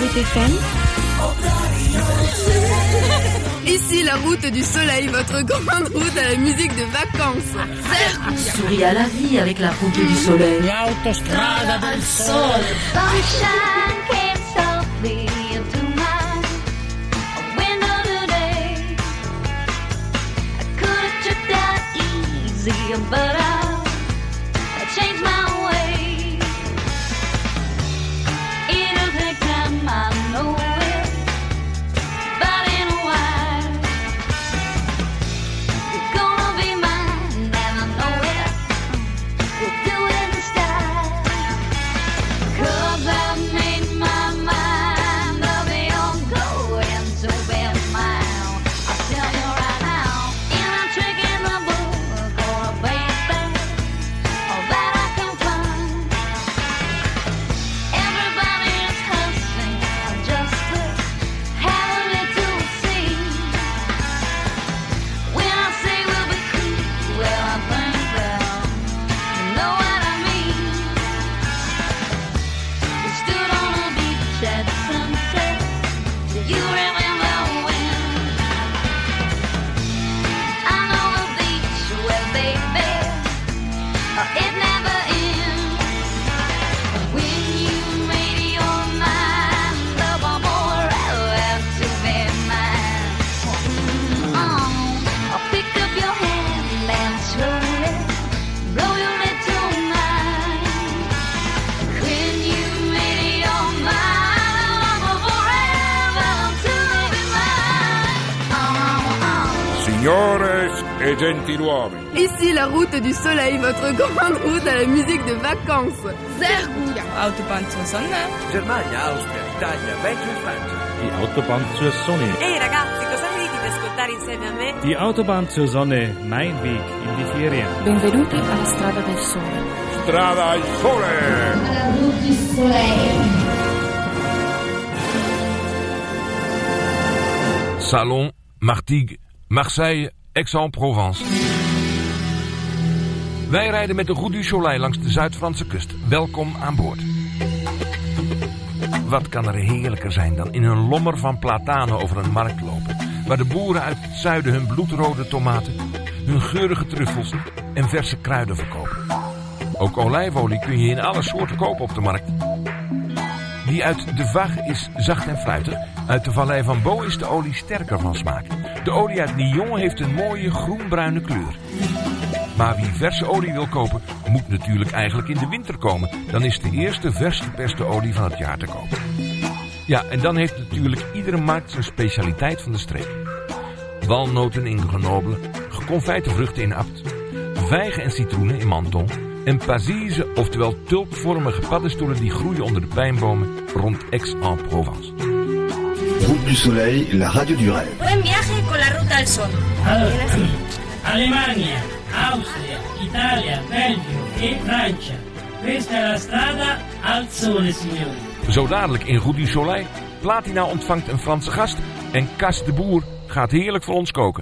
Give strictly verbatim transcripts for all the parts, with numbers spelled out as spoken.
F M. Ici la route du soleil, votre grande route à la musique de vacances. Souris à la vie avec la route du soleil. L'autostrada del sole. Sunshine came softly into my window today. I could have tripped out easy, but I, I changed my way. It'll take time, I know it, but in a while you're gonna be mine, and I know it. We'll do it in style, 'cause I've made my mind up, you're going to be mine. I'll tell you right now, ain't a trick in the book or a baby all that I can find. Everybody is hustling just to have a little scene. When I say we'll be cool, well I think that you know what I mean. We stood on a beach at sunset. Do you remember when? I know a beach where baby, uh, it never ends. When you made your mind up, I'm forever to be mine. Oh, I'll pick up your hand and slowly blow your little mind. When you made your mind up, I'm forever to be mine. Oh, oh. Signores e gentiluomini, Ici la route du soleil, votre grande route à la musique de vacances. Zergoed. Autobahn zur Sonne. Germania, Austria, Italia, Belgio e Francia. Die Autobahn zur Sonne. Ehi ragazzi, cosa ne dite di ascoltare insieme a me? Die Autobahn zur Sonne, mein Weg in die Ferien. Benvenuti alla strada del sole. strada al sole! La route du soleil. Salon, Martigues, Marseille, Aix-en-Provence. Wij rijden met de Route du Soleil langs de Zuid-Franse kust. Welkom aan boord. Wat kan er heerlijker zijn dan in een lommer van platanen over een markt lopen, waar de boeren uit het zuiden hun bloedrode tomaten, hun geurige truffels en verse kruiden verkopen. Ook olijfolie kun je in alle soorten kopen op de markt. Die uit de Vache is zacht en fruitig. Uit de Vallei van Bo is de olie sterker van smaak. De olie uit Lyon heeft een mooie groenbruine kleur. Maar wie verse olie wil kopen, moet natuurlijk eigenlijk in de winter komen. Dan is de eerste vers geperste olie van het jaar te kopen. Ja, en dan heeft natuurlijk iedere markt zijn specialiteit van de streek. Walnoten in Grenoble, geconfijte vruchten in Apt, vijgen en citroenen in Menton en pazise, oftewel tulpvormige paddenstoelen die groeien onder de pijnbomen rond Aix-en-Provence. Route du Soleil, la radio du rêve. Buen viaje con la ruta al sol. Alemania, Austria, Italia, Belgio e Francia. Questa è la strada al sole, signori. Zo dadelijk in Route du Soleil. Platina ontvangt een Franse gast en Cas de Boer gaat heerlijk voor ons koken.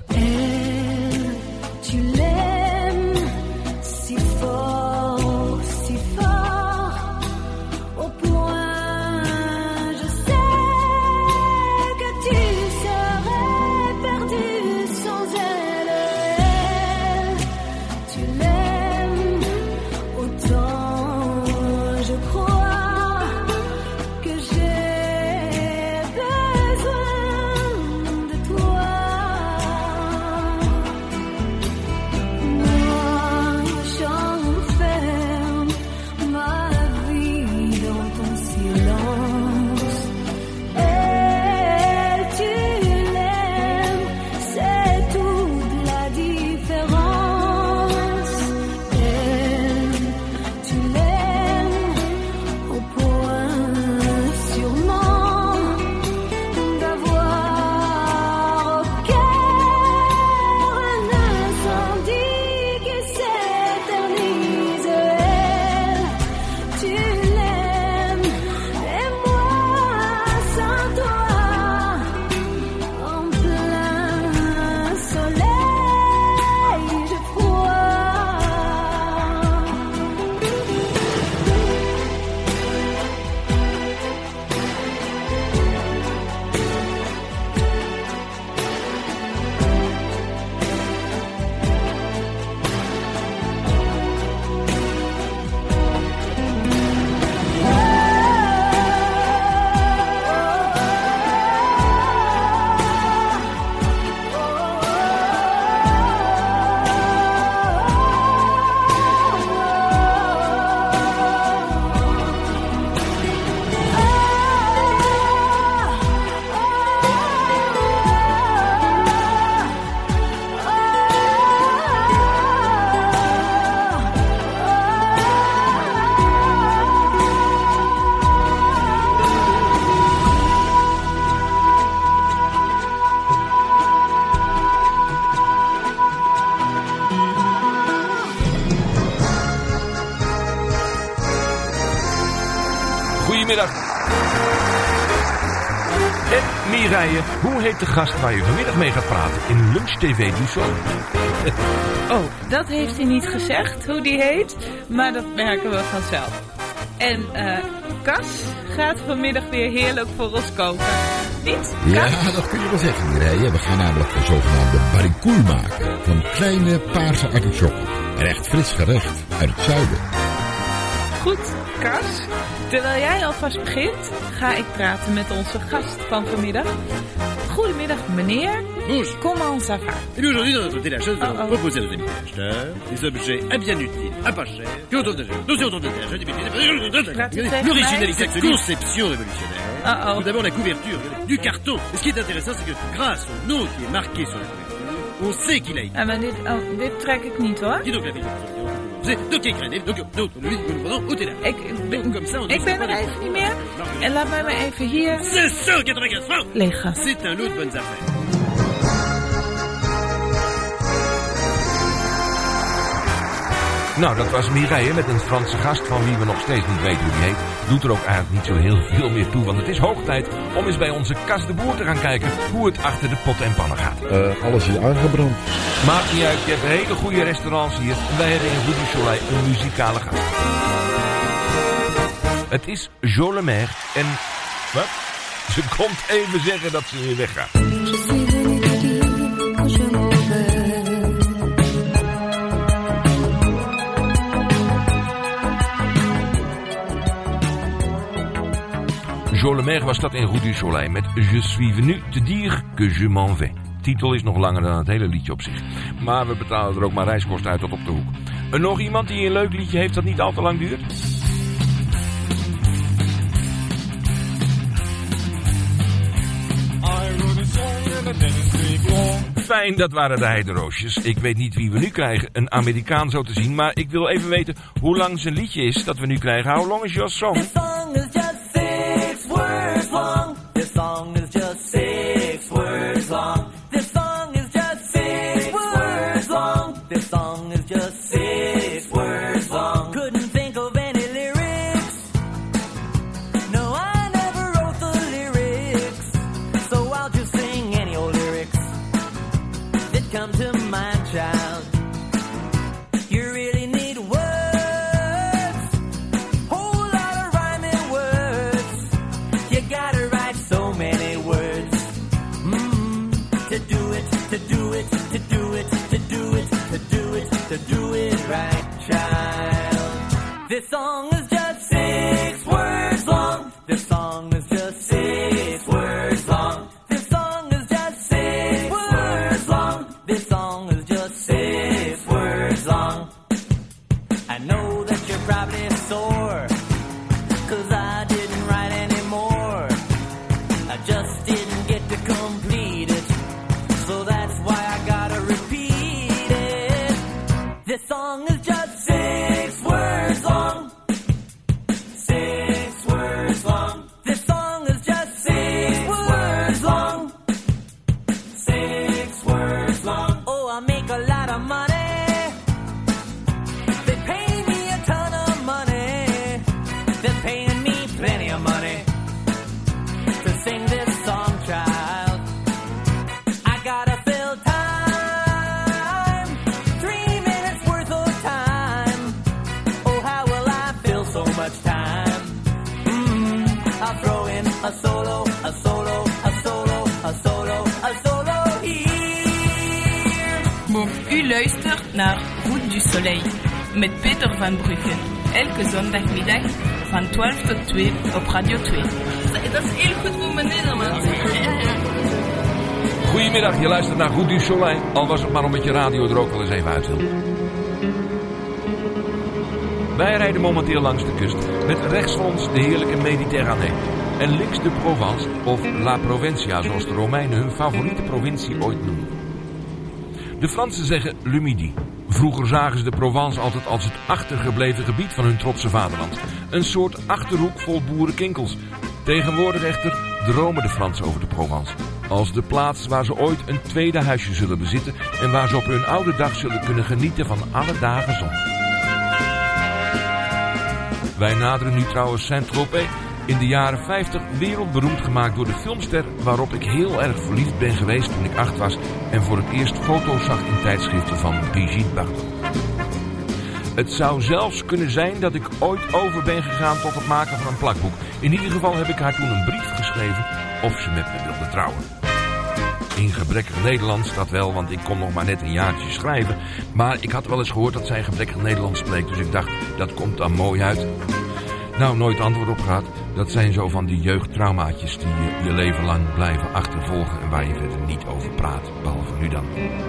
Goedemiddag. En Mireille, hoe heet de gast waar je vanmiddag mee gaat praten in Lunch T V du Soleil? Oh, dat heeft hij niet gezegd, hoe die heet, maar dat merken we vanzelf. En uh, Cas gaat vanmiddag weer heerlijk voor ons koken. Niet? Ja, dat kun je wel zeggen, Mireille. We gaan namelijk een zogenaamde baricoule maken van kleine paarse artisjokken. Een echt fris gerecht uit het zuiden. Goed, Cas. Terwijl jij alvast begint, ga ik praten met onze gast van vanmiddag. Goedemiddag, meneer. Bonjour. Comment ça va? Et bien aujourd'hui, dans notre télage, nous allons proposer à nos amis acheteurs des objets à bien utiles, à pas cher, qui ont autour de nous autour de terre, l'originalité de conception révolutionnaire. Uh-oh. Tout d'abord la couverture, du carton. Et ce qui est intéressant, c'est que grâce au nom qui est marqué sur la couverture, on sait qu'il a été. Ah, maar dit, oh, dit trek ik niet, hoor. Qui donc la ville donc écrit, donc donc lui nous prenons au télage. Ik, ben, comme ça, on ik ben er even niet meer. En laat mij maar even hier. zeshonderdnegenennegentig francs. Liggen. C'est un lot de bonnes affaires. Nou, dat was Mireille met een Franse gast van wie we nog steeds niet weten hoe die heet. Doet er ook eigenlijk niet zo heel veel meer toe, want het is hoog tijd om eens bij onze Cas de Boer te gaan kijken hoe het achter de pot en pannen gaat. Uh, alles is aangebrand. Maakt niet uit, je hebt hele goede restaurants hier en wij hebben in Rue du Soleil een muzikale gast. Het is Jo Le Maire en... Wat? Ze komt even zeggen dat ze weer weggaat. Jo Le Maire was dat in Rue du Soleil met Je suis venu te dire que je m'en vais. Titel is nog langer dan het hele liedje op zich. Maar we betalen er ook maar reiskosten uit tot op de hoek. En nog iemand die een leuk liedje heeft dat niet al te lang duurt? Fijn, dat waren de heideroosjes. Ik weet niet wie we nu krijgen, een Amerikaan zo te zien. Maar ik wil even weten hoe lang zijn liedje is dat we nu krijgen. How long is your song? This song is just six words long. This song is just six words long. This song is just six words long. This song is just six words long. Couldn't think of any lyrics. No, I never wrote the lyrics. So I'll just sing any old lyrics that come to mind, child. You really need words, whole lot of rhyming words. You gotta write so many words mm, to do it, to do it, to do it, to do it, to do it, to do it right, child. This song is just six words long. This song is just six words long. This song is just six words long. This song is just six words long. I know that you're probably sore, 'cause I didn't write any more. I just didn't get to complete it, so that's why I gotta repeat it. This song is just six words long. Six words long. This song is just six words long. Six words long. Oh, I make a lot of money. They pay me a ton of money. They're paying me plenty of money to sing this song, child. I gotta fill time, three minutes worth of time. Oh, how will I fill so much time? Mm, I'll throw in a solo, a solo, a solo, a solo, a solo here. Bon, u luistert naar Route du Soleil met Peter van Brugge. Elke zondagmiddag van twaalf tot twee op Radio twee. Dat is heel goed voor mijn Nederlands. Goedemiddag, je luistert naar Rue du Soleil. Al was het maar omdat je radio er ook wel eens even uit wil. Wij rijden momenteel langs de kust met rechts van ons de heerlijke Mediterranee. En links de Provence, of La Provincia, zoals de Romeinen hun favoriete provincie ooit noemden. De Fransen zeggen Le Midi. Vroeger zagen ze de Provence altijd als het achtergebleven gebied van hun trotse vaderland. Een soort achterhoek vol boerenkinkels. Tegenwoordig echter dromen de Fransen over de Provence. Als de plaats waar ze ooit een tweede huisje zullen bezitten en waar ze op hun oude dag zullen kunnen genieten van alle dagen zon. Wij naderen nu trouwens Saint-Tropez In de jaren vijftig wereldberoemd gemaakt door de filmster waarop ik heel erg verliefd ben geweest toen ik acht was en voor het eerst foto's zag in tijdschriften van Brigitte Bardot. Het zou zelfs kunnen zijn dat ik ooit over ben gegaan tot het maken van een plakboek. In ieder geval heb ik haar toen een brief geschreven of ze met me wilde trouwen. In gebrekkig Nederlands, dat wel, want ik kon nog maar net een jaartje schrijven. Maar ik had wel eens gehoord dat zij gebrekkig Nederlands spreekt, dus ik dacht, dat komt dan mooi uit. Nou, nooit antwoord op gehad. Dat zijn zo van die jeugdtraumaatjes die je je leven lang blijven achtervolgen en waar je verder niet over praat, behalve nu dan.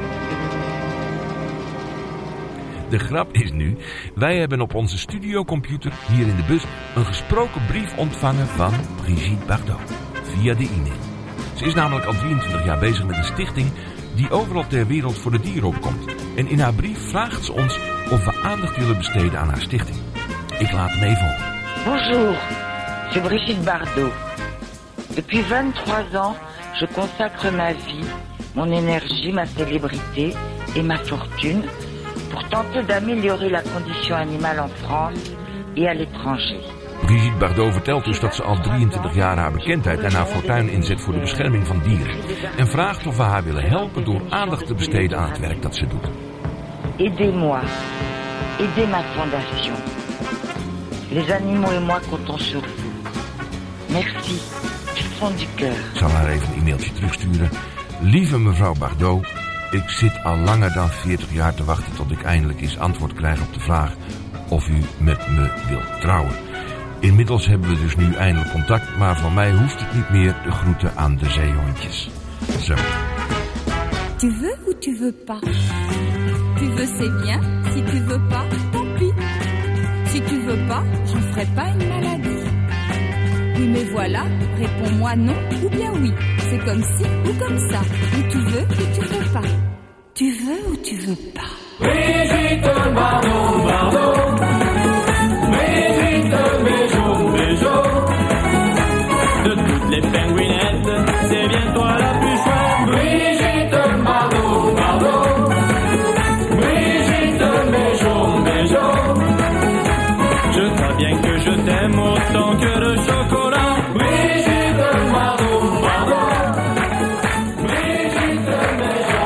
De grap is nu, wij hebben op onze studiocomputer hier in de bus een gesproken brief ontvangen van Brigitte Bardot, via de e-mail. Ze is namelijk al drieëntwintig jaar bezig met een stichting die overal ter wereld voor de dieren opkomt. En in haar brief vraagt ze ons of we aandacht willen besteden aan haar stichting. Ik laat hem even horen. Bonjour, c'est Brigitte Bardot. Depuis vingt-trois ans, je consacre ma vie, mon énergie, ma célébrité et ma fortune pour tenter d'améliorer la condition animale en France et à l'étranger. Brigitte Bardot vertelt dus dat ze al drieëntwintig jaar haar bekendheid en haar fortuin inzet voor de bescherming van dieren. En vraagt of we haar willen helpen door aandacht te besteden aan het werk dat ze doet. Aidez-moi, aidez ma fondation. Les animaux et moi comptons sur vous. Merci, du fond du cœur. Ik zal haar even een e-mailtje terugsturen. Lieve mevrouw Bardot, ik zit al langer dan veertig jaar te wachten tot ik eindelijk eens antwoord krijg op de vraag of u met me wilt trouwen. Inmiddels hebben we dus nu eindelijk contact, maar voor mij hoeft het niet meer. De groeten aan de zeehondjes. Zo. Tu veux ou tu veux pas? Tu veux c'est bien, si tu veux pas, tant pis. Si tu veux pas, j'en ferai pas une maladie. Oui mais voilà, réponds-moi non ou bien oui. C'est comme ci ou comme ça. Ou tu veux ou tu veux pas. Tu veux ou tu veux pas? Brigitte Bardot, Bardot. Brigitte, Béjo, Béjo. De toutes les pingouinettes, c'est bien toi la plus chouette. Brigitte Bardot, Bardot. Brigitte, Béjo, Béjo. Je crois bien que je t'aime autant que le chocolat. Brigitte Bardot, Bardot. Brigitte, Béjo.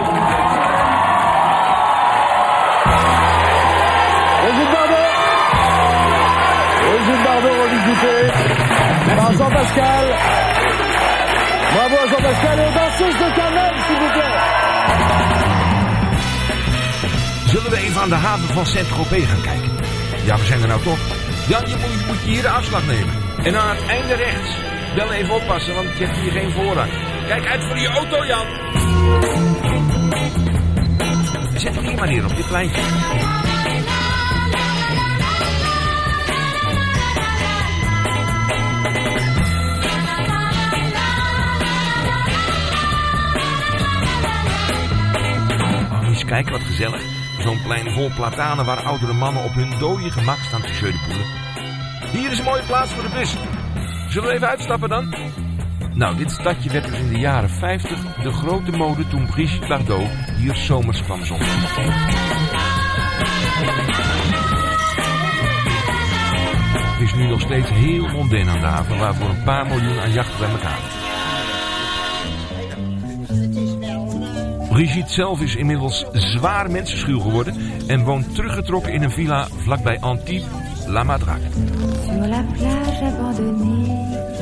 Brigitte Bardot. Brigitte Bardot revisitée par Jean-Pascal. Bravo à Jean-Pascal et aux danseuses de Carmel, s'il vous plaît. Zullen we even aan de haven van Saint-Tropez gaan kijken? Ja, we zijn er nou toch. Jan, je moet, moet je hier de afslag nemen. En aan het einde rechts. Wel even oppassen, want je hebt hier geen voorrang. Kijk uit voor die auto, Jan. Zet hem hier maar neer op dit pleintje. Oh, eens kijken wat gezellig. Zo'n plein vol platanen waar oudere mannen op hun dode gemak staan te jeu de poelen. Hier is een mooie plaats voor de bus. Zullen we even uitstappen dan? Nou, dit stadje werd dus in de jaren vijftig de grote mode toen Brigitte Bardot hier zomers kwam zonnen. Het is nu nog steeds heel mondain aan de haven, waarvoor een paar miljoen aan jachten bij elkaar. Brigitte zelf is inmiddels zwaar mensenschuw geworden en woont teruggetrokken in een villa vlakbij Antibes, La Madrague. Sur la plage abandonnée,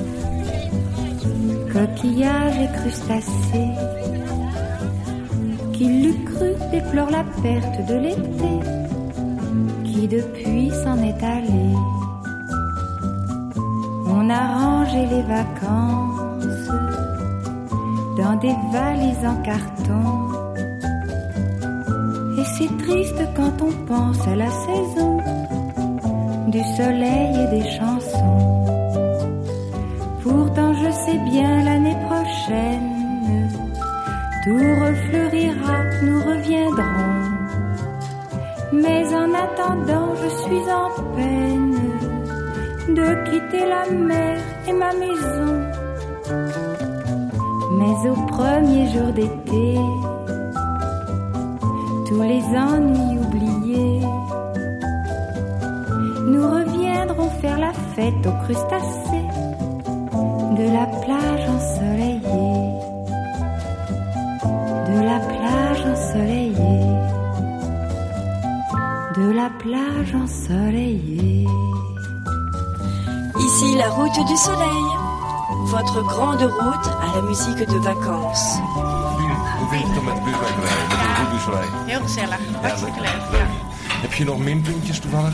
coquillages et crustacés, qui l'eût cru déplore la perte de l'été, qui depuis s'en est allé. On a rangé les vacances dans des valises en carton. Et c'est triste quand on pense à la saison du soleil et des chansons. Pourtant je sais bien l'année prochaine tout refleurira, nous reviendrons. Mais en attendant je suis en peine de quitter la mer et ma maison. Mais au premier jour d'été, tous les ennuis oubliés, nous reviendrons faire la fête aux crustacés de la plage ensoleillée, de la plage ensoleillée, de la plage ensoleillée. Ici la route du soleil, votre grande route à la musique de vacances. Hoe vind je het om met de busweg te rijden, met de Route du Soleil? Heel gezellig, hartstikke leuk. leuk. Ja. Heb je nog minpuntjes toevallig?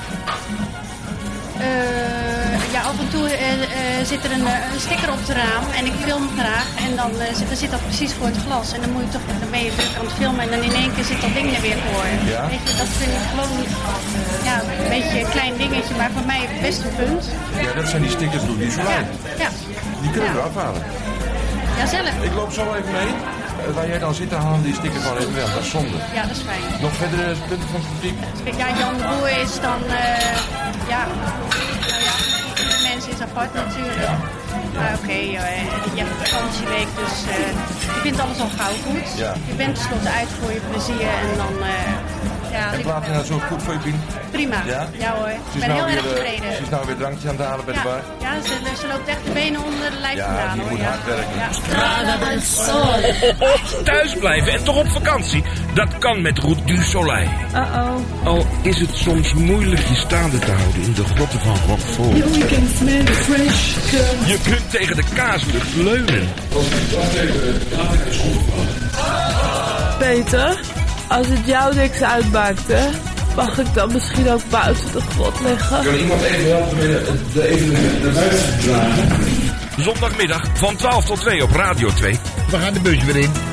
Uh, ja, af en toe uh, uh, zit er een, uh, een sticker op het raam en ik film graag. En dan, uh, zit, dan zit dat precies voor het glas. En dan, moet je toch, dan ben je druk aan het filmen en dan in één keer zit dat ding er weer voor. Ja? Weet je, dat vind ik gewoon ja, een beetje een klein dingetje, maar voor mij best een punt. Ja, dat zijn die stickers Route du Soleil. Ja. Ja. Die kunnen ja. we afhalen. Ja, zelf. Ik loop zo even mee. Uh, waar jij dan zit, dan halen die sticker van even weg. Dat is zonde. Ja, dat is fijn. Nog verdere punten van kritiek? Ja, Jan de Boer is dan, uh, ja, nou ja, iedere mens is apart natuurlijk. Ja. Maar oké, okay, uh, je hebt een vakantieweek, dus uh, je vindt alles al gauw goed. Ja. Je bent tenslotte uit voor je plezier en dan, uh, ja. En plaat je nou zo goed voor je pien? Prima, ja, ja hoor. Ik ben nou heel weer, erg tevreden. Ze is nou weer drankje aan het halen bij ja. de bar? Ja, ze, ze loopt echt de benen onder de lijf ja, vandaan die hoor. moet Ja, hard werken. Ja. Strada del Sole. Thuis blijven en toch op vakantie, dat kan met Route du Soleil. Uh-oh. Al is het soms moeilijk je staande te houden in de grotten van Roquefort. Je kunt tegen de kaaslucht leunen. Peter, als het jou niks uitmaakt, hè, mag ik dan misschien ook buiten de grot liggen? Kan iemand even helpen met de even naar buiten te dragen? Zondagmiddag van twaalf tot twee op Radio twee. We gaan de bus weer in.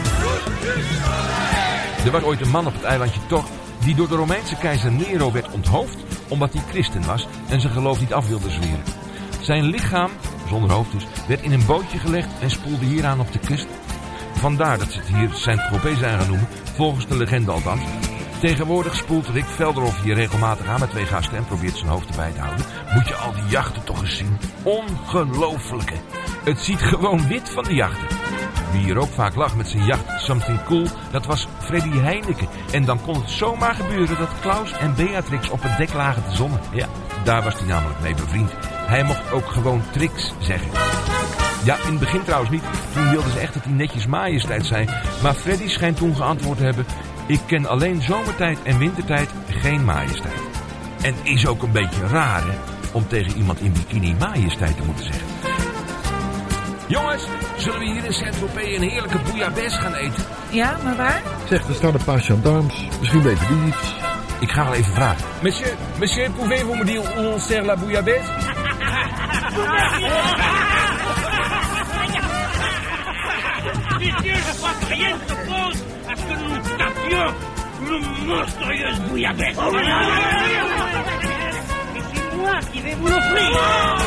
Er was ooit een man op het eilandje Tocht die door de Romeinse keizer Nero werd onthoofd omdat hij christen was en zijn geloof niet af wilde zweren. Zijn lichaam, zonder hoofd dus, werd in een bootje gelegd en spoelde hieraan op de kust. Vandaar dat ze het hier Saint-Tropez zijn gaan noemen, volgens de legende althans. Tegenwoordig spoelt Rick Velderhof hier regelmatig aan met twee gasten en probeert zijn hoofd erbij te houden. Moet je al die jachten toch eens zien. Ongelooflijke. Het ziet gewoon wit van de jachten. Wie hier ook vaak lag met zijn jacht Something Cool, dat was Freddy Heineken. En dan kon het zomaar gebeuren dat Klaus en Beatrix op het dek lagen te zonnen. Ja, daar was hij namelijk mee bevriend. Hij mocht ook gewoon Trix zeggen. Ja, in het begin trouwens niet. Toen wilden ze echt dat hij netjes majesteit zei. Maar Freddy schijnt toen geantwoord te hebben: ik ken alleen zomertijd en wintertijd geen majesteit. En is ook een beetje raar, hè, om tegen iemand in bikini majesteit te moeten zeggen. Jongens, zullen we hier in Saint-Tropez een heerlijke bouillabaisse gaan eten? Ja, maar waar? Zeg, er staan een paar gendarmes. Misschien weten die iets. Ik ga wel even vragen. Monsieur, monsieur, pouvez-vous me dire où on sert la bouillabaisse? Messieurs, je crois que rien ne s'oppose à ce que nous tapions une monstrueuse bouillabaisse. Et c'est moi qui vais vous l'offrir.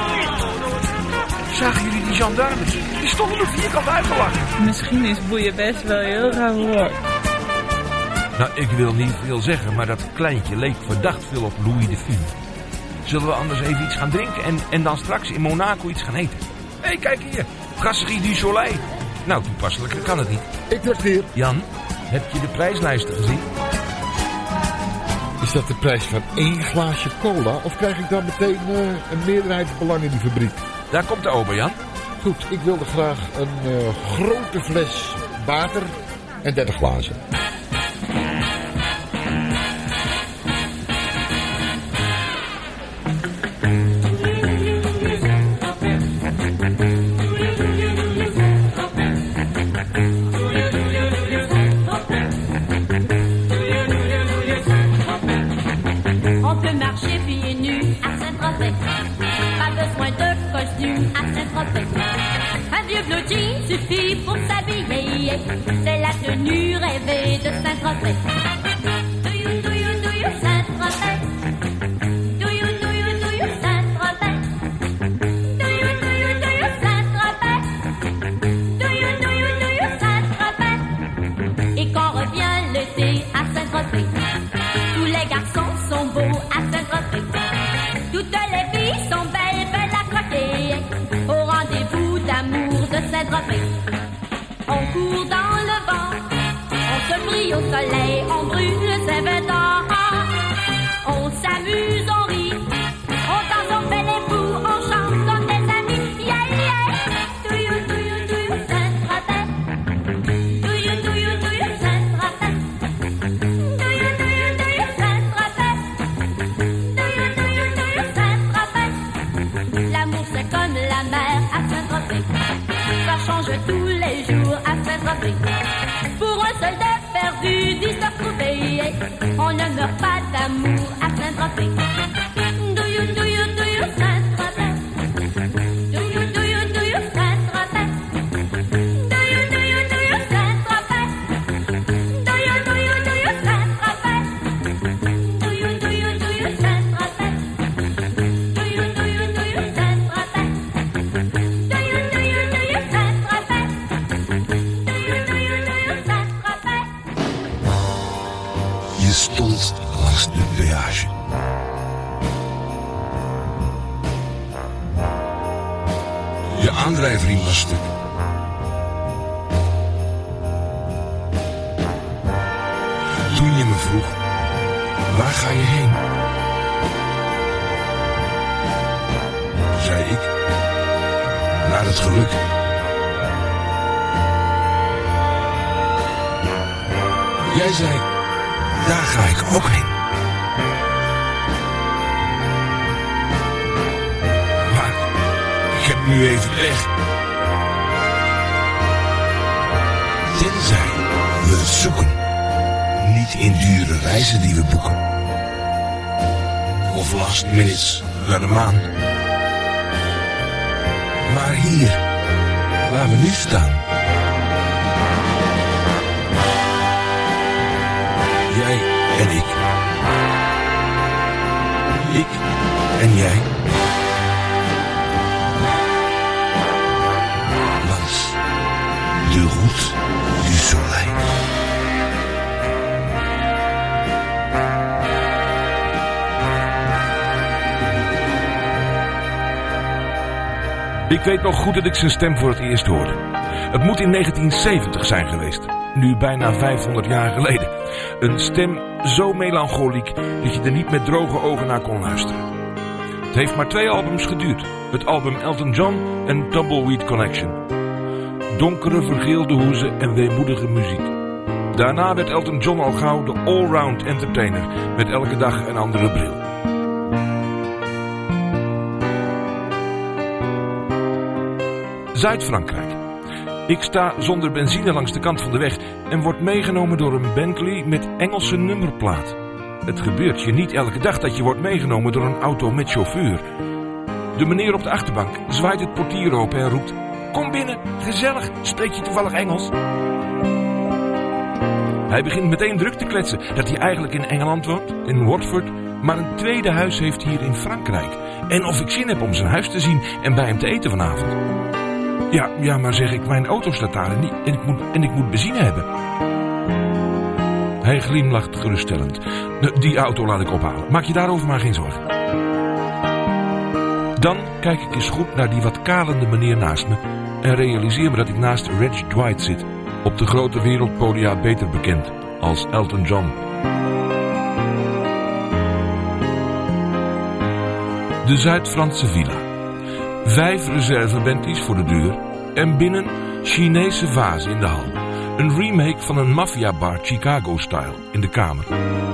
Zagen jullie die gendarmes? Die stonden er vierkant uitgelachen. Misschien is bouillabaisse wel heel raar woord. Nou, ik wil niet veel zeggen, maar dat kleintje leek verdacht veel op Louis de Funès. Zullen we anders even iets gaan drinken en, en dan straks in Monaco iets gaan eten? Hé, hey, kijk hier. Brasserie du Soleil. Nou, toepasselijker kan het niet. Ik trakteer. Jan, heb je de prijslijsten gezien? Is dat de prijs van één glaasje cola? Of krijg ik dan meteen uh, een meerderheidsbelang in die fabriek? Daar komt de ober, Jan. Goed, ik wilde graag een uh, grote fles water en dertig glazen. On peut marcher pieds nus à Saint-Tropez. Pas besoin de costume à Saint-Tropez. Un vieux blue jean suffit pour s'habiller. C'est la tenue rêvée de Saint-Tropez. Do you, do you, do you Saint-Tropez? Do you, do you, do you Saint-Tropez? Do you, do you, do you Saint-Tropez? Do you, do you, do you Saint-Tropez? Et quand revient l'été à Saint-Tropez, tous les garçons sont beaux à Saint-Tropez. Toutes les filles sont belles, belles à croquer. Au rendez-vous d'amour de Saint-Tropez. On court dans le vent, on se brille au soleil, on brûle ses vêtements. On s'amuse, on rit, on danse, on fait les fous, on chante comme des amis. Yeah, yeah. rattrapé. Pour un soldat perdu, d'histoire trouvée, on ne meurt pas d'amour à Saint-Tropez. Do you, do you, do you, Saint-Tropez? Do you, do you, do you, Saint-Tropez? Do you, do you, do you, Saint-Tropez? Do you, do you, do you, Saint-Tropez? Do you, do you, do you, Saint-Tropez? Do you, do you, do you, Saint-Tropez? Do you, do you, do you, Saint-Tropez? Do you, do you, do you, Saint-Tropez? Je stond langs de peage. Je aandrijfriem was stuk. Toen je me vroeg, waar ga je heen? Zei ik, naar het geluk. Jij zei, daar ga ik ook heen. Maar ik heb nu even weg. Tenzij we het zoeken. Niet in dure reizen die we boeken. Of last minutes naar de maan. Maar hier, waar we nu staan. Jij en ik. Ik en jij. Langs de route du soleil. Ik weet nog goed dat ik zijn stem voor het eerst hoorde. Het moet in negentien zeventig zijn geweest. Nu bijna vijfhonderd jaar geleden. Een stem zo melancholiek dat je er niet met droge ogen naar kon luisteren. Het heeft maar twee albums geduurd. Het album Elton John en Tumbleweed Collection. Donkere vergeelde hoezen en weemoedige muziek. Daarna werd Elton John al gauw de allround entertainer met elke dag een andere bril. Zuid-Frankrijk. Ik sta zonder benzine langs de kant van de weg en word meegenomen door een Bentley met Engelse nummerplaat. Het gebeurt je niet elke dag dat je wordt meegenomen door een auto met chauffeur. De meneer op de achterbank zwaait het portier open en roept: kom binnen, gezellig, spreek je toevallig Engels? Hij begint meteen druk te kletsen dat hij eigenlijk in Engeland woont, in Watford, maar een tweede huis heeft hier in Frankrijk. En of ik zin heb om zijn huis te zien en bij hem te eten vanavond. Ja, ja, maar zeg ik, mijn auto staat daar en, niet, en, ik moet, en ik moet benzine hebben. Hij glimlacht geruststellend. Die auto laat ik ophalen. Maak je daarover maar geen zorgen. Dan kijk ik eens goed naar die wat kalende meneer naast me en realiseer me dat ik naast Reg Dwight zit, op de grote wereldpodia beter bekend als Elton John. De Zuid-Franse villa. Vijf reservebenties voor de deur en binnen Chinese vazen in de hal. Een remake van een maffiabar Chicago-style in de kamer.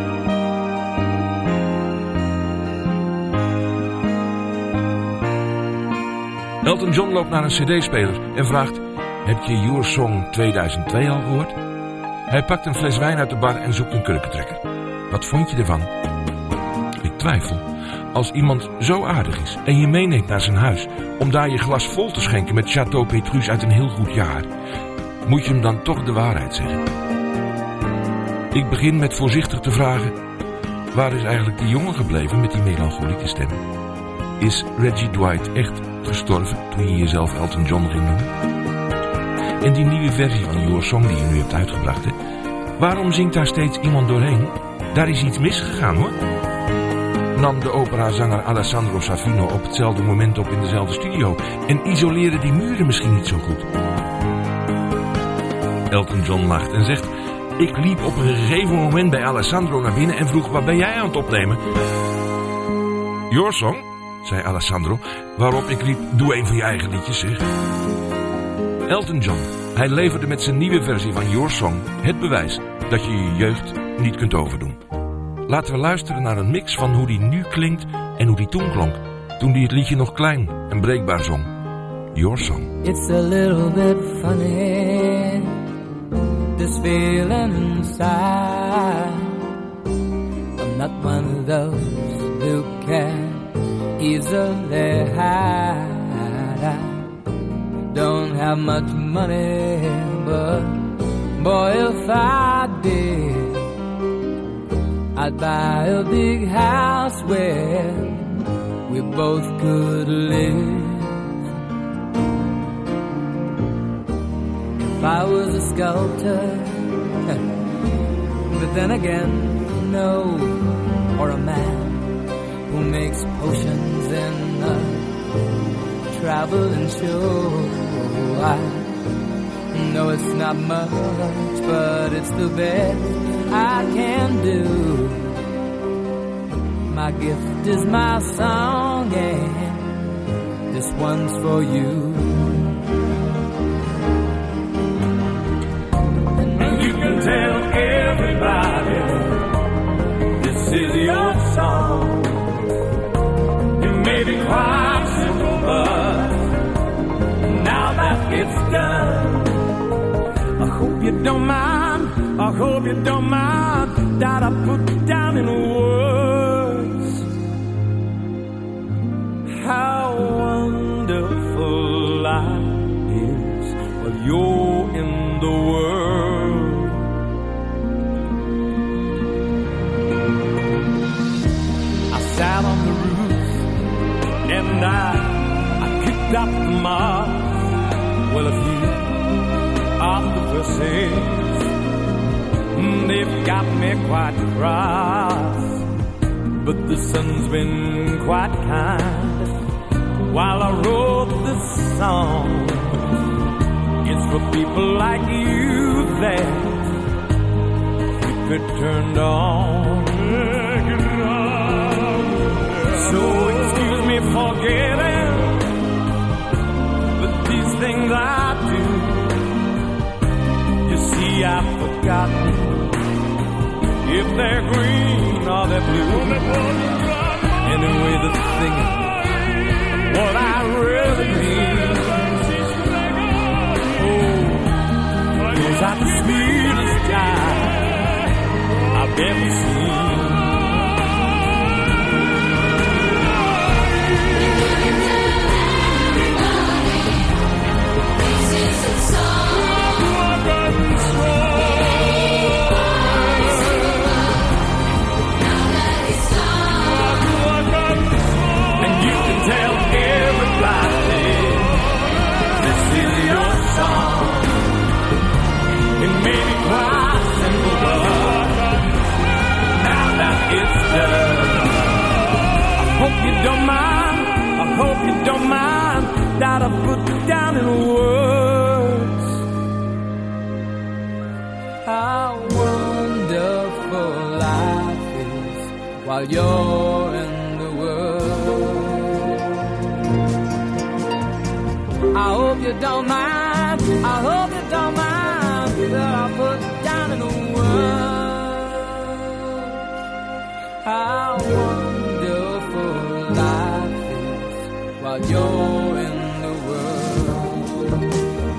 Elton John loopt naar een cd-speler en vraagt: heb je Your Song tweeduizend twee al gehoord? Hij pakt een fles wijn uit de bar en zoekt een kurkentrekker. Wat vond je ervan? Ik twijfel. Als iemand zo aardig is en je meeneemt naar zijn huis om daar je glas vol te schenken met Chateau Petrus uit een heel goed jaar, moet je hem dan toch de waarheid zeggen. Ik begin met voorzichtig te vragen: waar is eigenlijk die jongen gebleven met die melancholieke stem? Is Reggie Dwight echt gestorven toen je jezelf Elton John ging noemen? En die nieuwe versie van Your Song die je nu hebt uitgebracht, hè? Waarom zingt daar steeds iemand doorheen? Daar is iets misgegaan, hoor. Nam de operazanger Alessandro Safino op hetzelfde moment op in dezelfde studio en isoleerde die muren misschien niet zo goed. Elton John lacht en zegt: ik liep op een gegeven moment bij Alessandro naar binnen en vroeg: wat ben jij aan het opnemen? Your Song, zei Alessandro, waarop ik riep: doe een van je eigen liedjes, zeg. Elton John, hij leverde met zijn nieuwe versie van Your Song het bewijs dat je je jeugd niet kunt overdoen. Laten we luisteren naar een mix van hoe die nu klinkt en hoe die toen klonk, toen die het liedje nog klein en breekbaar zong. Your Song. It's a little bit funny this feeling inside. I'm not one of those who can easily hide. I don't have much money, but boy, if I did, I'd buy a big house where we both could live. If I was a sculptor, but then again, no, or a man who makes potions in a traveling show. I know it's not much, but it's the best I can do. My gift is my song, and this one's for you. And you can tell everybody this is your song. It may be quite simple, but now that it's done, I hope you don't mind, I hope you don't mind that I put down in words how wonderful life is while you're in the world. I sat on the roof and I, I kicked up the moss. Well, a few of the verses, they've got me quite cross, but the sun's been quite kind while I wrote this song. It's for people like you that we could turn on. So excuse me for getting, but these things I do, you see, I've forgotten if they're green or they're blue. Anyway, the thing is what I really mean. Oh, those are the sweetest guys I've ever seen. This is a song. And you can tell everybody this is your song. It may be quite simple, but now that it's done, I hope you don't mind, I hope you don't mind that I put down in words how wonderful life is while you're in the world. I hope you don't mind, I hope you don't mind that I put down in the world how wonderful life is while you're in the world.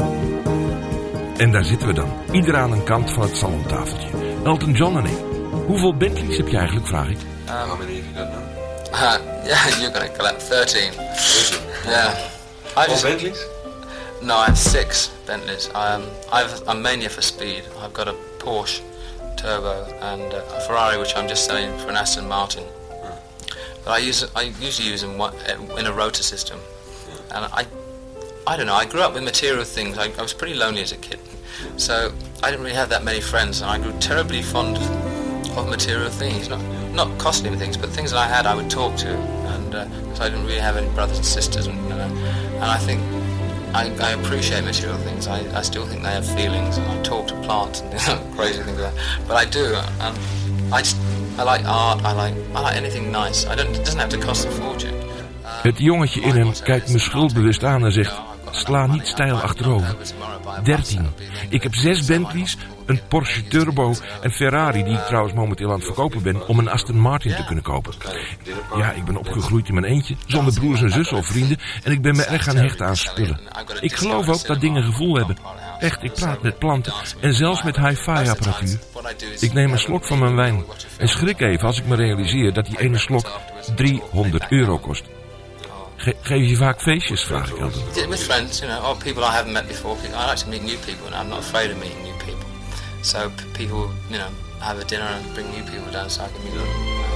En daar zitten we dan, ieder aan een kant van het salontafeltje. Elton John en ik. Hoeveel Bentleys heb je eigenlijk, vraag ik? Um, How many have you got now? Uh, yeah, you're going to collect thirteen. thirteen? Yeah. I just, Bentleys? No, I have six Bentleys. Um, I've, I'm mainly for speed. I've got a Porsche Turbo and uh, a Ferrari, which I'm just selling for an Aston Martin. Mm. But I use I usually use them in a rotor system. Mm. And I, I don't know. I grew up with material things. I, I was pretty lonely as a kid, so I didn't really have that many friends, and I grew terribly fond of material things. Not not costly things, but things that I had I would talk to, and because uh, I didn't really have any brothers and sisters, and you know, and I think. I, I appreciate material things. I, I still think they have feelings, and I talk to plants and crazy things like that. But I do, and I just I like art. I like I like anything nice. I don't. It doesn't have to cost a fortune. Het jongetje in hem kijkt me schuldbewust aan en zegt: sla niet stijl achterover. dertien. Ik heb zes Bentleys, een Porsche Turbo en Ferrari, die ik trouwens momenteel aan het verkopen ben, om een Aston Martin te kunnen kopen. Ja, ik ben opgegroeid in mijn eentje, zonder broers en zussen of vrienden, en ik ben me erg gaan hechten aan spullen. Ik geloof ook dat dingen gevoel hebben. Echt, ik praat met planten en zelfs met hi-fi apparatuur. Ik neem een slok van mijn wijn en schrik even als ik me realiseer dat die ene slok driehonderd euro kost. Ge- geef je vaak feestjes, vraag ik altijd. Yeah, with friends, you know, or people I haven't met before. I like to meet new people, and I'm not afraid of meeting new people. So p- people, you know, have a dinner and bring new people down so I can meet them.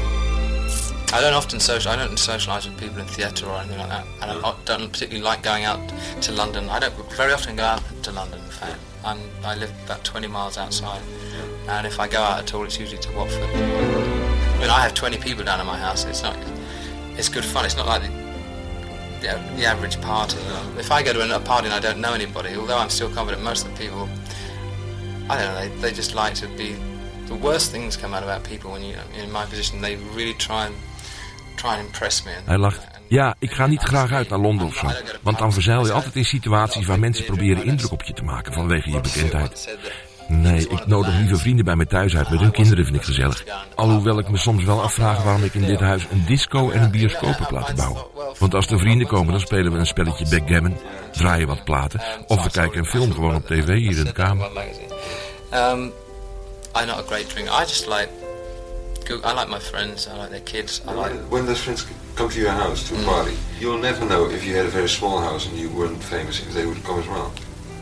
I don't often social. I don't socialise with people in theatre or anything like that, and I don't particularly like going out to London. I don't very often go out to London. In fact, I'm, I live about twenty miles outside, and if I go out at all, it's usually to Watford. I mean, I have twenty people down at my house. It's not. It's good fun. It's not like the, the, the average party. You know? If I go to a party and I don't know anybody, although I'm still confident, most of the people, I don't know, they, they just like to be. The worst things come out about people when you, in my position, they really try and try and impress me. Hij lacht. Ja, ik ga niet graag uit naar Londen of zo. Want dan verzeil je altijd in situaties waar mensen proberen indruk op je te maken vanwege je bekendheid. Nee, ik nodig liever vrienden bij me thuis uit. Met hun kinderen vind ik gezellig. Alhoewel ik me soms wel afvraag waarom ik in dit huis een disco en een bioscoop heb laten bouwen. Want als er vrienden komen, dan spelen we een spelletje backgammon, draaien wat platen, of we kijken een film gewoon op tv hier in de kamer. Um, I'm not a great drinker. I just like, I like my friends. I like their kids. I like. When those friends come to your house to a party, you'll never know if you had a very small house and you weren't famous if they would come as well.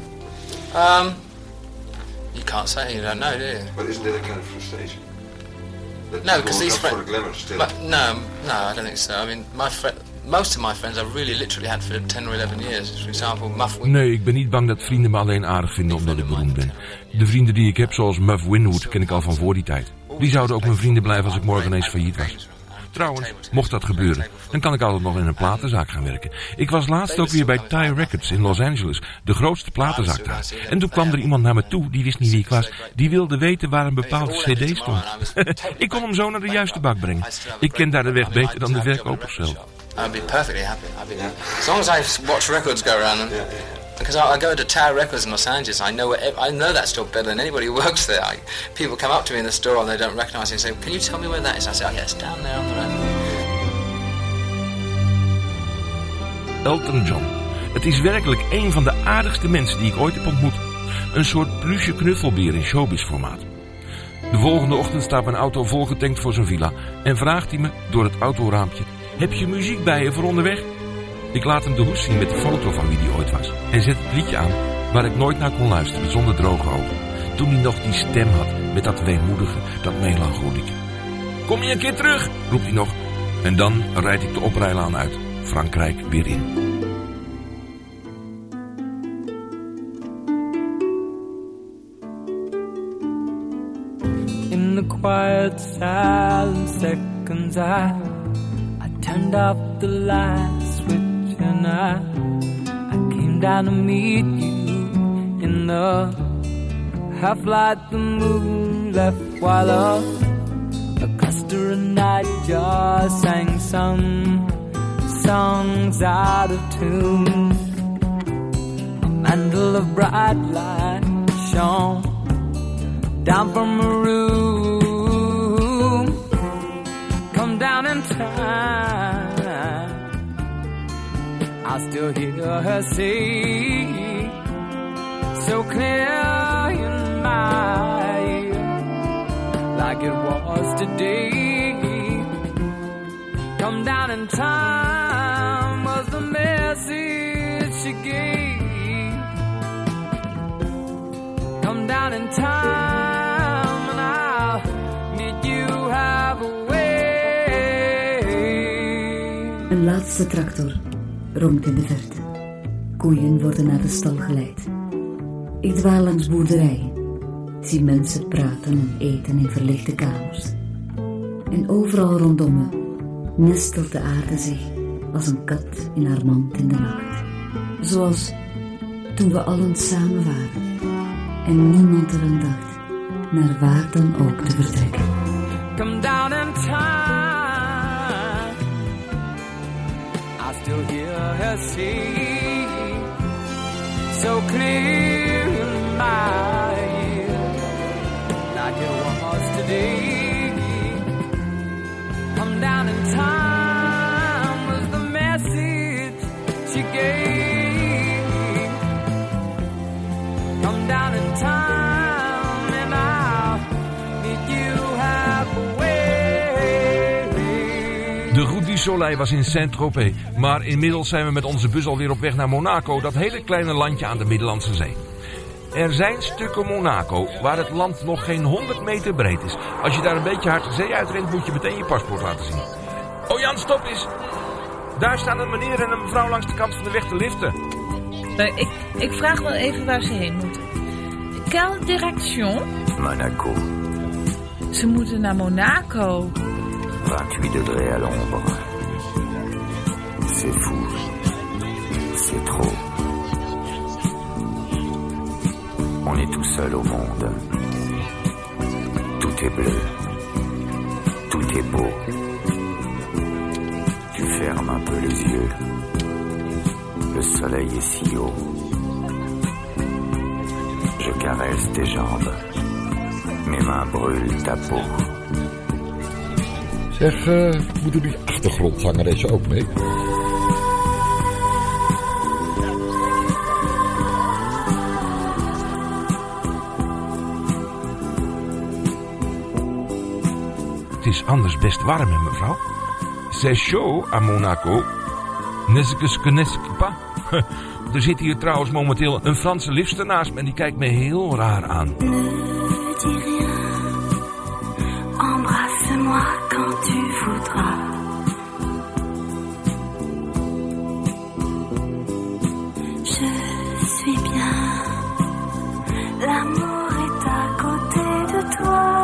Um, you can't say. You don't know, do you? But isn't that a kind of frustration? That No, because these friends. friends. No, no, I don't think so. I mean, my friend. Most of my friends I really literally had for ten or eleven years. For example, Muff Winwood. Nee, ik ben niet bang dat vrienden me alleen aardig vinden omdat ik beroemd ben. De vrienden die ik heb, zoals Muff Winwood, ken ik al van voor die tijd. Die zouden ook mijn vrienden blijven als ik morgen ineens failliet was. Trouwens, mocht dat gebeuren, dan kan ik altijd nog in een platenzaak gaan werken. Ik was laatst ook weer bij Thai Records in Los Angeles, de grootste platenzaak daar. En toen kwam er iemand naar me toe, die wist niet wie ik was. Die wilde weten waar een bepaalde cd stond. Ik kon hem zo naar de juiste bak brengen. Ik ken daar de weg beter dan de verkopers zelf. I'd be perfectly happy. I'd be happy. As long as I watch records go around them. Because I, I go to Tower Records in Los Angeles, I know what, I know that store better than anybody who works there. I, people come up to me in the store and they don't recognise me and say, "Can you tell me where that is?" I say, "Oh yeah, it's down there on the road." Elton John. Het is werkelijk een van de aardigste mensen die ik ooit heb ontmoet. Een soort pluche knuffelbeer in showbiz-formaat. De volgende ochtend staat mijn auto volgetankt voor zijn villa en vraagt hij me door het autoraampje: "Heb je muziek bij je voor onderweg?" Ik laat hem de hoes zien met de foto van wie die ooit was en zet het liedje aan waar ik nooit naar kon luisteren zonder droge ogen. Toen hij nog die stem had met dat weemoedige, dat melancholieke. "Kom je een keer terug?" roept hij nog. En dan rijd ik de oprijlaan uit, Frankrijk weer in. In the quiet silent seconds I I turned off the light switch and I I came down to meet you in the half light the moon left while a, a cluster of nightjars sang some songs out of tune. A mantle of bright light shone down from a room, come down in time. I still hear her say, so clear in my ear, like it was today. Come down in time was the message she gave. Come down in time. Een laatste tractor ronkt in de verte. Koeien worden naar de stal geleid. Ik dwaal langs boerderijen. Zie mensen praten en eten in verlichte kamers. En overal rondom me nestelt de aarde zich als een kat in haar mand in de nacht. Zoals toen we allen samen waren en niemand eraan dacht naar waar dan ook te vertrekken. Come down in time. I still hear her say, so clear in my ear, like it was today. Come down in time was the message she gave. Come De Route du Soleil was in Saint-Tropez, maar inmiddels zijn we met onze bus alweer op weg naar Monaco, dat hele kleine landje aan de Middellandse Zee. Er zijn stukken Monaco waar het land nog geen honderd meter breed is. Als je daar een beetje hard de zee uitrent, moet je meteen je paspoort laten zien. Oh Jan, stop eens. Daar staan een meneer en een mevrouw langs de kant van de weg te liften. Uh, ik, ik vraag wel even waar ze heen moeten. Quelle direction? Monaco. Ze moeten naar Monaco. vingt-huit degrés à l'ombre. C'est fou. C'est trop. On est tout seul au monde. Tout est bleu. Tout est beau. Tu fermes un peu les yeux. Le soleil est si haut. Je caresse tes jambes. Mes mains brûlent ta peau. Zeg, uh, moeten die achtergrondzangeressen ook mee? Het is anders best warm, hè, mevrouw? C'est chaud à Monaco. N'est-ce que ce que n'est-ce pas? Er zit hier trouwens momenteel een Franse liefste naast me en die kijkt me heel raar aan. Embrasse-moi quand tu voudras. Je suis bien. L'amour est à côté de toi.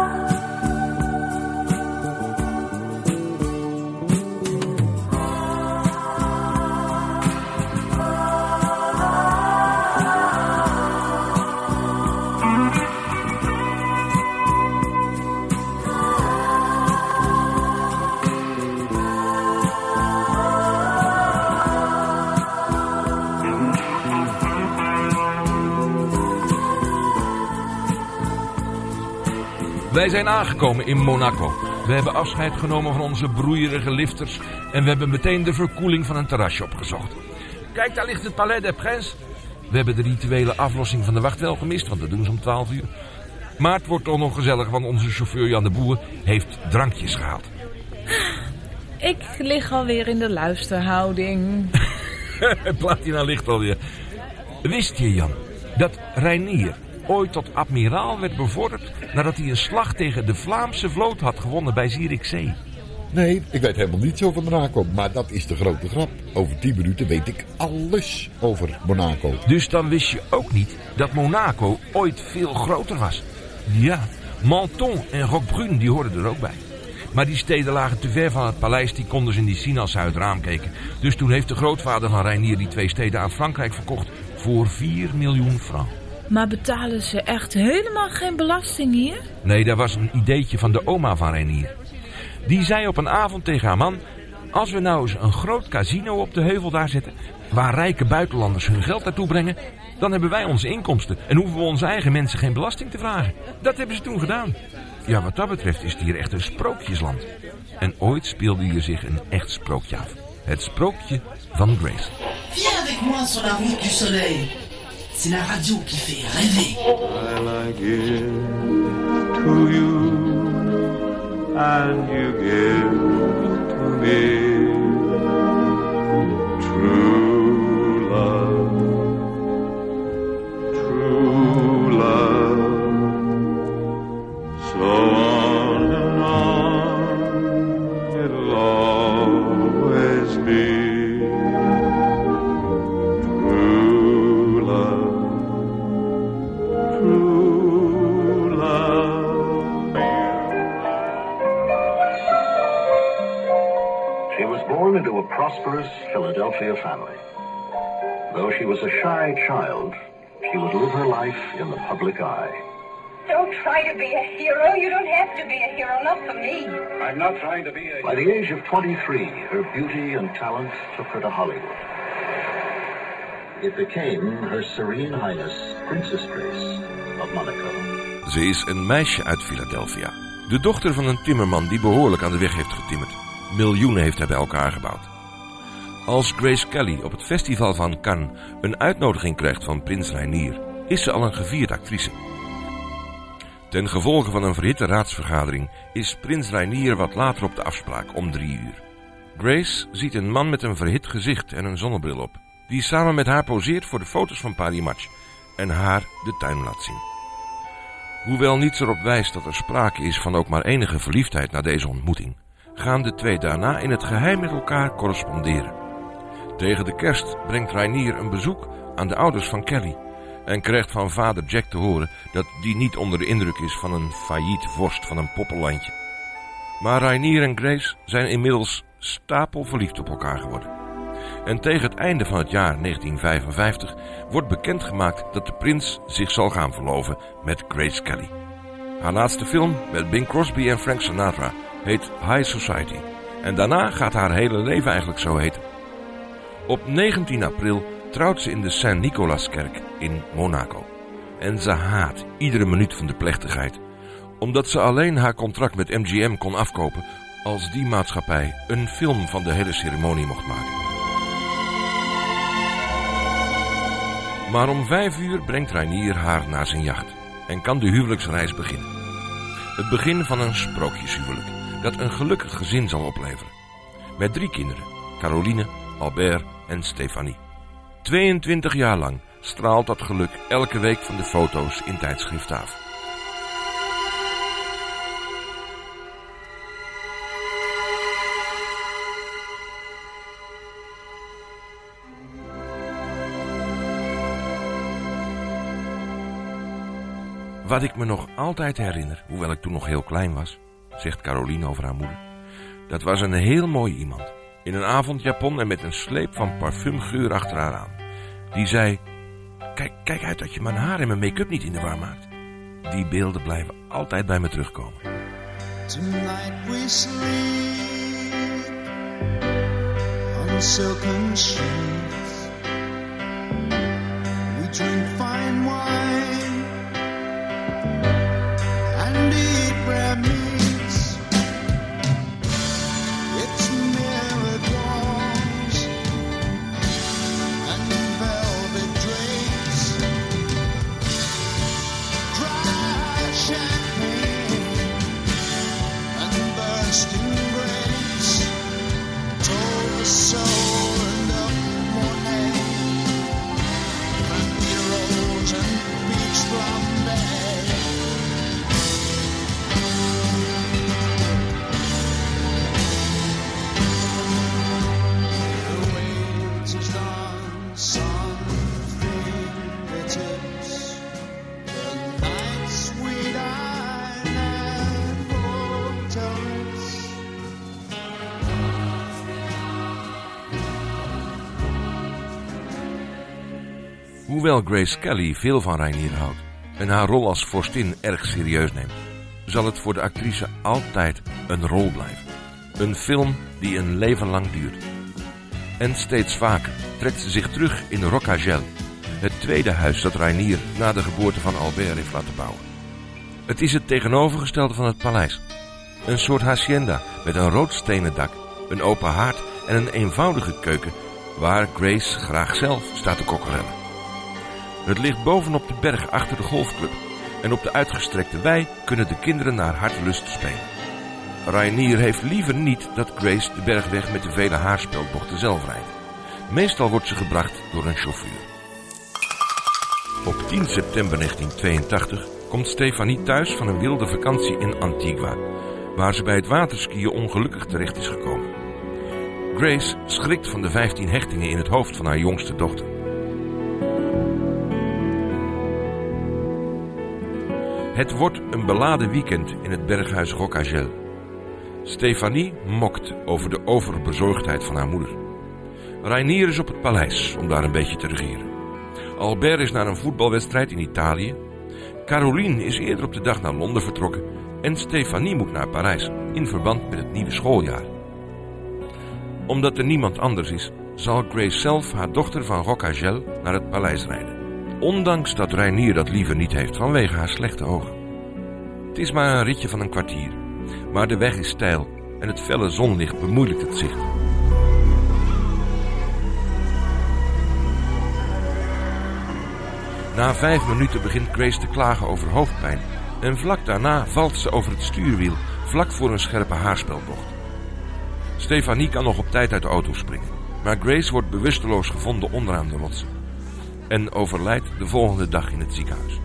Wij zijn aangekomen in Monaco. We hebben afscheid genomen van onze broeierige lifters en we hebben meteen de verkoeling van een terrasje opgezocht. Kijk, daar ligt het Palais des Princes. We hebben de rituele aflossing van de wacht wel gemist, want dat doen ze om twaalf uur. Maar het wordt toch nog gezellig, want onze chauffeur Jan de Boer heeft drankjes gehaald. Ik lig alweer in de luisterhouding. Platina ligt alweer. Wist je, Jan, dat Reinier ooit tot admiraal werd bevorderd nadat hij een slag tegen de Vlaamse vloot had gewonnen bij Zierikzee? Nee, ik weet helemaal niets over Monaco, maar dat is de grote grap. Over tien minuten weet ik alles over Monaco. Dus dan wist je ook niet dat Monaco ooit veel groter was. Ja, Menton en Roquebrune, die hoorden er ook bij. Maar die steden lagen te ver van het paleis, die konden ze niet zien als ze uit het raam keken. Dus toen heeft de grootvader van Reinier die twee steden aan Frankrijk verkocht voor vier miljoen francs. Maar betalen ze echt helemaal geen belasting hier? Nee, dat was een ideetje van de oma van Reinier. Die zei op een avond tegen haar man: als we nou eens een groot casino op de heuvel daar zetten, waar rijke buitenlanders hun geld naartoe brengen, dan hebben wij onze inkomsten en hoeven we onze eigen mensen geen belasting te vragen. Dat hebben ze toen gedaan. Ja, wat dat betreft is het hier echt een sprookjesland. En ooit speelde hier zich een echt sprookje af. Het sprookje van Grace. Viens avec moi sur la route du soleil. C'est la radio qui fait rêver. Well, I give to you and you give to me true love, true love. So on and on it'll always be. Into a prosperous Philadelphia family. Though she was a shy child, she would live her life in the public eye. Don't try to be a hero. You don't have to be a hero, not for me. I'm not trying to be a hero. By the age of twenty-three, her beauty and talent took her to Hollywood. It became Her Serene Highness Princess Grace of Monaco. Ze is een meisje uit Philadelphia. De dochter van een timmerman die behoorlijk aan de weg heeft getimmerd. Miljoenen heeft hij bij elkaar gebouwd. Als Grace Kelly op het festival van Cannes een uitnodiging krijgt van prins Reinier, is ze al een gevierd actrice. Ten gevolge van een verhitte raadsvergadering is prins Reinier wat later op de afspraak om drie uur. Grace ziet een man met een verhit gezicht en een zonnebril op, die samen met haar poseert voor de foto's van Paris Match en haar de tuin laat zien. Hoewel niets erop wijst dat er sprake is van ook maar enige verliefdheid na deze ontmoeting, gaan de twee daarna in het geheim met elkaar corresponderen. Tegen de kerst brengt Rainier een bezoek aan de ouders van Kelly en krijgt van vader Jack te horen dat die niet onder de indruk is van een failliet vorst van een poppenlandje. Maar Rainier en Grace zijn inmiddels stapelverliefd op elkaar geworden. En tegen het einde van het jaar negentien vijfenvijftig wordt bekendgemaakt dat de prins zich zal gaan verloven met Grace Kelly. Haar laatste film met Bing Crosby en Frank Sinatra heet High Society. En daarna gaat haar hele leven eigenlijk zo heten. Op negentien april trouwt ze in de Saint-Nicolaskerk in Monaco. En ze haat iedere minuut van de plechtigheid, omdat ze alleen haar contract met M G M kon afkopen als die maatschappij een film van de hele ceremonie mocht maken. Maar om vijf uur brengt Rainier haar naar zijn jacht en kan de huwelijksreis beginnen. Het begin van een sprookjeshuwelijk dat een gelukkig gezin zal opleveren. Met drie kinderen, Caroline, Albert en Stefanie. tweeëntwintig jaar lang straalt dat geluk elke week van de foto's in tijdschriften af. Wat ik me nog altijd herinner, hoewel ik toen nog heel klein was, zegt Caroline over haar moeder, dat was een heel mooi iemand, in een avondjapon en met een sleep van parfumgeur achter haar aan. Die zei, kijk, kijk uit dat je mijn haar en mijn make-up niet in de war maakt. Die beelden blijven altijd bij me terugkomen. Tonight we sleep on silken sheets. We drink fine wine and eat rare meats. It's mirrored walls and velvet drapes, dry champagne and bursting grapes. Told the soul and of Monet and heroes and beach flambe. Hoewel Grace Kelly veel van Rainier houdt en haar rol als vorstin erg serieus neemt, zal het voor de actrice altijd een rol blijven. Een film die een leven lang duurt. En steeds vaker trekt ze zich terug in Rocagel, het tweede huis dat Rainier na de geboorte van Albert heeft laten bouwen. Het is het tegenovergestelde van het paleis. Een soort hacienda met een rood stenen dak, een open haard en een eenvoudige keuken waar Grace graag zelf staat te kokkerellen. Het ligt bovenop de berg achter de golfclub en op de uitgestrekte wei kunnen de kinderen naar hartelust spelen. Rainier heeft liever niet dat Grace de bergweg met de vele haarspeldbochten zelf rijdt. Meestal wordt ze gebracht door een chauffeur. Op tien september negentien tweeëntachtig komt Stefanie thuis van een wilde vakantie in Antigua, waar ze bij het waterskiën ongelukkig terecht is gekomen. Grace schrikt van de vijftien hechtingen in het hoofd van haar jongste dochter. Het wordt een beladen weekend in het berghuis Rocagel. Stefanie mokt over de overbezorgdheid van haar moeder. Rainier is op het paleis om daar een beetje te regeren. Albert is naar een voetbalwedstrijd in Italië. Caroline is eerder op de dag naar Londen vertrokken. En Stefanie moet naar Parijs in verband met het nieuwe schooljaar. Omdat er niemand anders is, zal Grace zelf haar dochter van Rocagel naar het paleis rijden. Ondanks dat Rainier dat liever niet heeft vanwege haar slechte ogen. Het is maar een ritje van een kwartier, maar de weg is steil en het felle zonlicht bemoeilijkt het zicht. Na vijf minuten begint Grace te klagen over hoofdpijn en vlak daarna valt ze over het stuurwiel vlak voor een scherpe haarspeldbocht. Stefanie kan nog op tijd uit de auto springen. Maar Grace wordt bewusteloos gevonden onderaan de rotsen. En overlijdt de volgende dag in het ziekenhuis.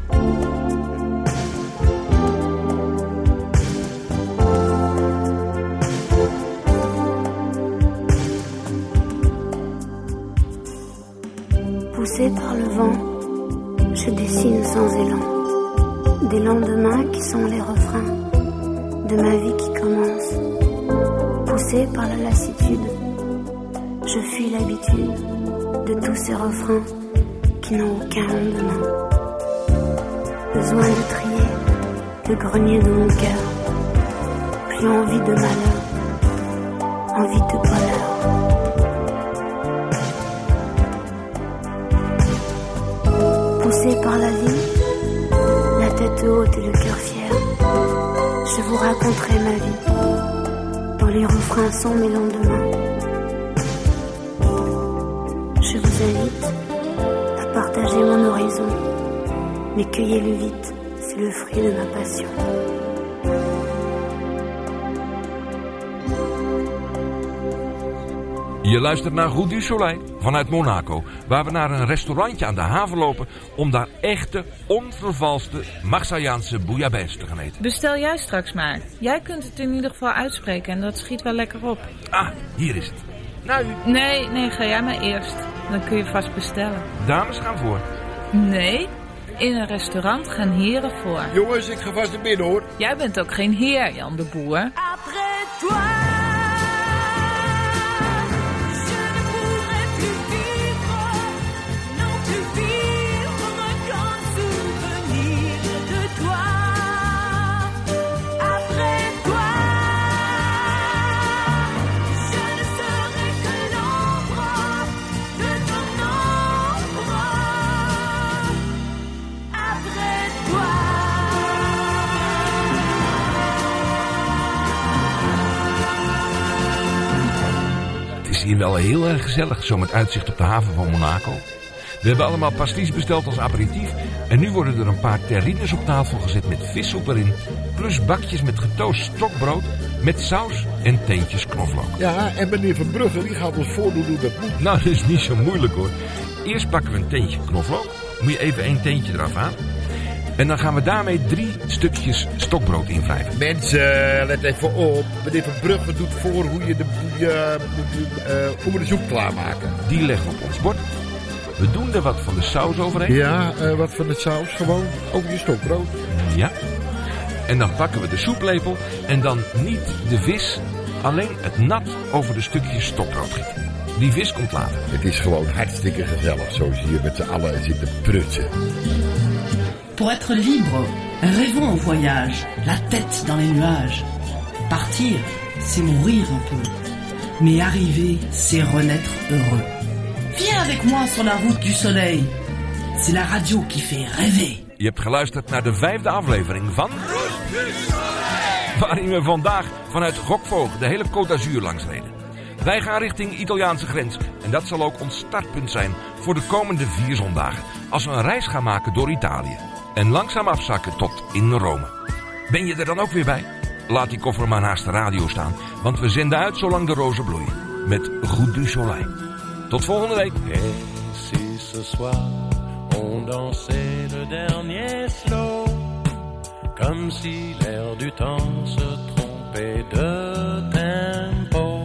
Poussé par le vent, je dessine sans élan des lendemains qui sont les refrains de ma vie qui commence. Poussé par la lassitude, je fuis l'habitude de tous ces refrains qui n'ont aucun lendemain. Besoin de trier le grenier de mon cœur, plus envie de malheur, envie de bonheur. Poussé par la vie, la tête haute et le cœur fier, je vous raconterai ma vie, dont les refrains sont mes lendemains. Je vous invite à partager mon horizon, mais cueillez-le vite, c'est le fruit de ma passion. Je luistert naar Rue du Soleil vanuit Monaco, waar we naar een restaurantje aan de haven lopen om daar echte, onvervalste Marseillanse bouillabaisse te gaan eten. Bestel jij straks maar. Jij kunt het in ieder geval uitspreken en dat schiet wel lekker op. Ah, hier is het. Nou, Nee, nee, ga jij maar eerst. Dan kun je vast bestellen. dames gaan voor. Nee, in een restaurant gaan heren voor. Jongens, ik ga vast naar binnen hoor. Jij bent ook geen heer, Jan de Boer. Après toi, je ne pourrai plus vivre, non plus vivre qu'en souvenir de toi. Après toi, je ne serai que l'ombre de ton ombre. Après toi. Het is hier wel heel erg gezellig, zo met uitzicht op de haven van Monaco. We hebben allemaal pasties besteld als aperitief. En nu worden er een paar terrines op tafel gezet met vissoep erin. Plus bakjes met getoast stokbrood met saus en teentjes knoflook. Ja, en meneer Van Brugge die gaat ons voordoen hoe dat moet. Nou, dat is niet zo moeilijk hoor. Eerst pakken we een teentje knoflook. Moet je even één teentje eraf aan. En dan gaan we daarmee drie stukjes stokbrood invrijven. Mensen, let even op. Meneer Van Brugge doet voor hoe je de, uh, uh, hoe we de soep klaarmaken. Die leggen we op ons bord. We doen er wat van de saus overheen. Ja, uh, wat van de saus. Gewoon over je stokbrood. Ja. En dan pakken we de soeplepel en dan niet de vis, alleen het nat over de stukjes stokbrood gieten. Die vis komt later. Het is gewoon hartstikke gezellig zoals je hier met z'n allen zitten prutsen. Pour être libre, rêvons au voyage, la tête dans les nuages. Partir, c'est mourir un peu. Mais arriver, c'est renaître heureux. Viens avec moi sur la route du soleil. C'est la radio qui fait rêver. Je hebt geluisterd naar de vijfde aflevering van... waarin we vandaag vanuit Gokvoog de hele Côte d'Azur langs reden. Wij gaan richting Italiaanse grens en dat zal ook ons startpunt zijn voor de komende vier zondagen. Als we een reis gaan maken door Italië en langzaam afzakken tot in Rome. Ben je er dan ook weer bij? Laat die koffer maar naast de radio staan, want we zenden uit zolang de rozen bloeien. Met Rue du Soleil. Tot volgende week. Et si ce soir on dansait le dernier slow, comme si l'air du temps se trompait de tempo.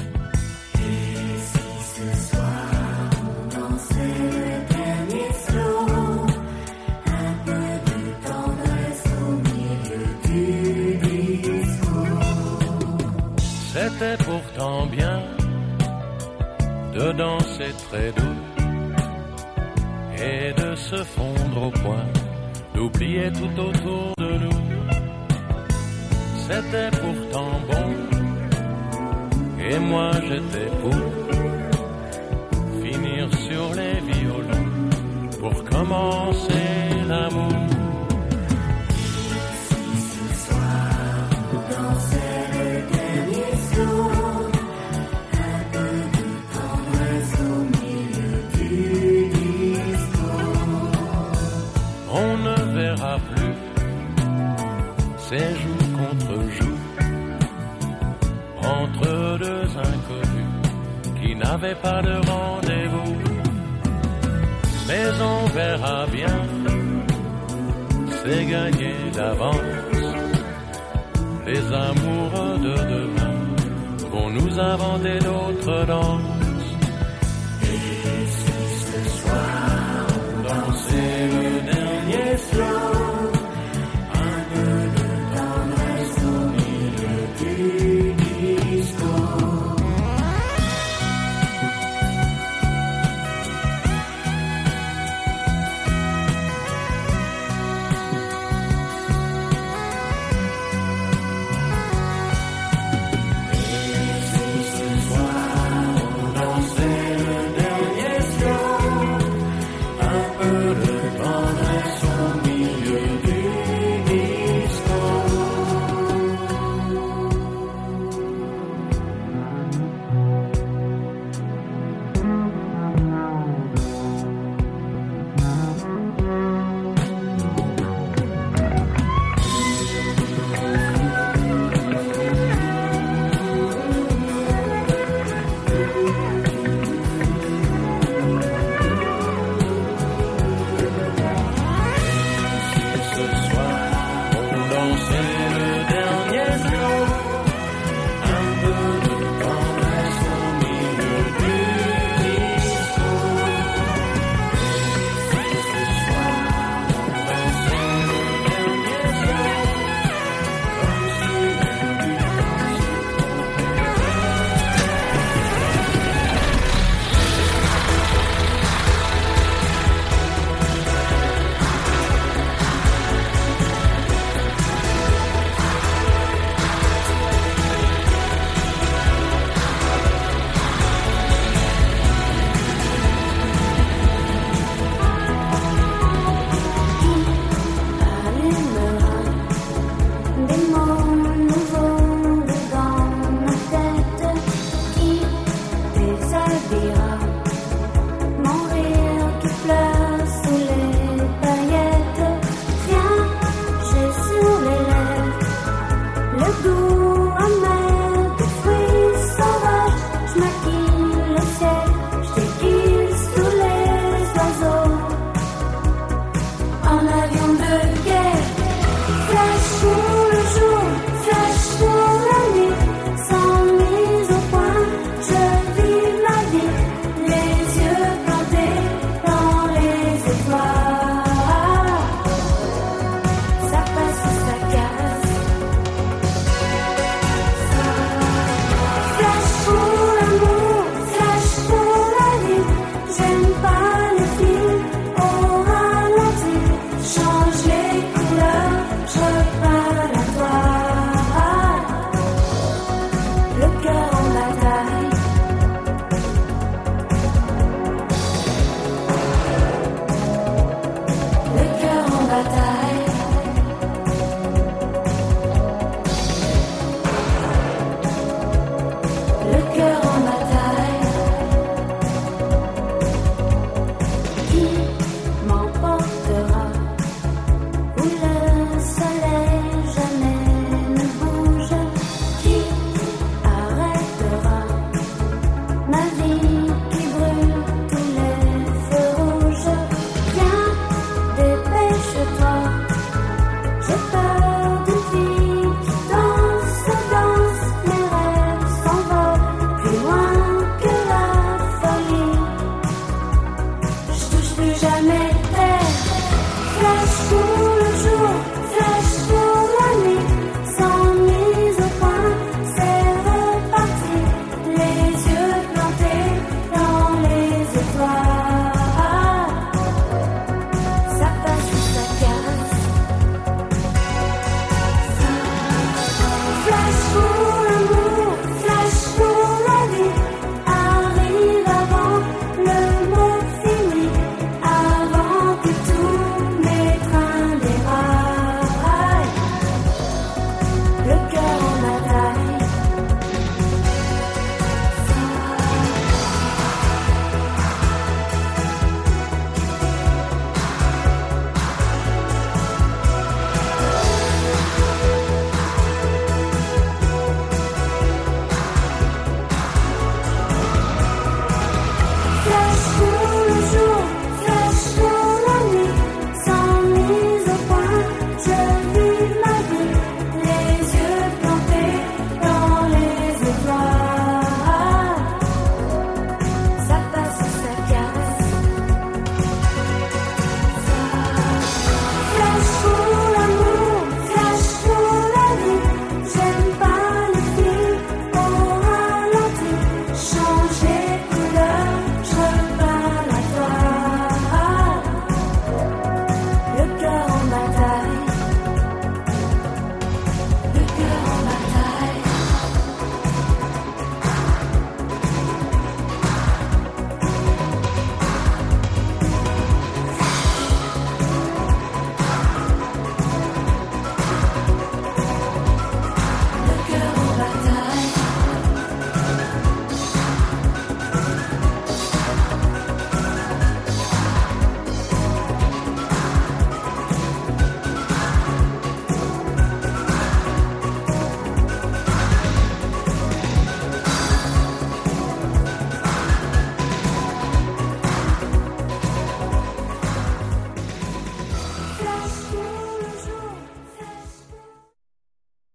Et si ce soir on dansait le dernier slow, un peu de tendresse au milieu du disco. C'était pourtant bien de danser très doux et de se fondre au point, d'oublier tout autour de nous. C'était pourtant bon, et moi j'étais pour finir sur les violons, pour commencer l'amour. Si ce soir on dansait le dernier slow, un peu de tendresse au milieu du disco. On ne verra plus ces jours contre jours entre deux n'avait pas de rendez-vous. Mais on verra bien, c'est gagné d'avance. Les amoureux de demain vont nous inventer d'autres danses.